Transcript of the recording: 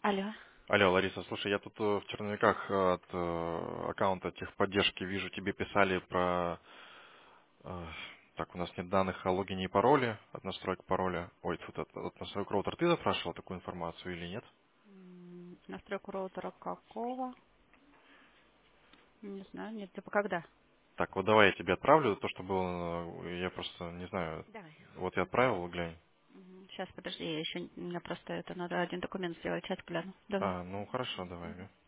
Алло. Алло, Лариса, слушай, я тут в черновиках от аккаунта техподдержки вижу, тебе писали про... э, так, у нас нет данных о логине и пароле, от настроек пароля. Ой, тут от настроек роутера. Ты запрашивал такую информацию или нет? Настройку роутера какого? Не знаю, нет, типа когда? Так, вот давай я тебе отправлю то, что было, я просто не знаю. Давай. Вот я отправил, глянь. Сейчас, подожди, я еще, мне просто это надо один документ сделать, сейчас гляну. Давай. А, ну хорошо, давай.